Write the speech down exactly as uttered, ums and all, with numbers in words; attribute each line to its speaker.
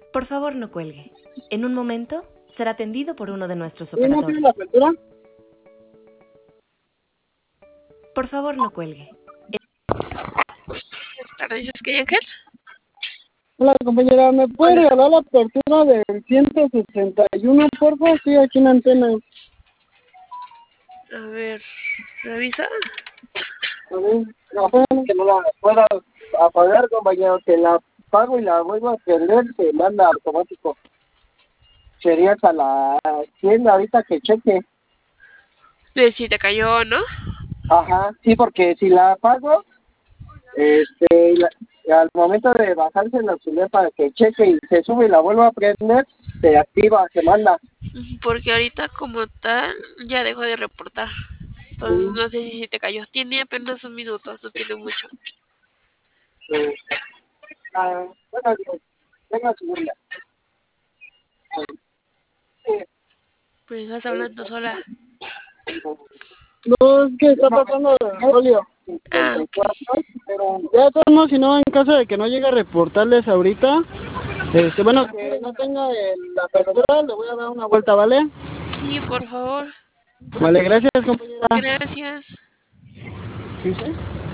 Speaker 1: Por favor, no cuelgue. En un momento será atendido por uno de nuestros
Speaker 2: ¿Sí no
Speaker 1: operadores.
Speaker 2: tiene la apertura?
Speaker 1: Por favor, no cuelgue.
Speaker 3: Buenas tardes, ¿es que Ángel?
Speaker 2: Hola, compañera, ¿me puede
Speaker 3: Hola.
Speaker 2: regalar la apertura del ciento sesenta y uno, por favor? Sí, aquí en la antena.
Speaker 3: A ver, revisa.
Speaker 2: A ver, apenas que no la pueda apagar, compañero, que la apago y la vuelvo a prender, se manda automático. Sería hasta la tienda ahorita que cheque.
Speaker 3: De si te cayó, ¿no?
Speaker 2: Ajá, sí, porque si la apago, este, la- al momento de bajarse el auxiliar para que cheque y se sube y la vuelvo a prender, se activa, se manda.
Speaker 3: Porque ahorita como tal ya dejó de reportar. Entonces no sé si te cayó. Tiene apenas un minuto, no tiene mucho.
Speaker 2: Eh, ah, bueno, pues, venga a subirla.
Speaker 3: Pues estás hablando sola.
Speaker 2: No, es que está pasando de folio.
Speaker 3: Ah, ok.
Speaker 2: Pero ya de todos modos, si no, en caso de que no llegue a reportarles ahorita, este, bueno, que no tenga el- la apertura, le voy a dar una vuelta, ¿vale?
Speaker 3: Sí, por favor.
Speaker 2: Vale, gracias, compañera.
Speaker 3: Gracias.
Speaker 2: ¿Sí, sí?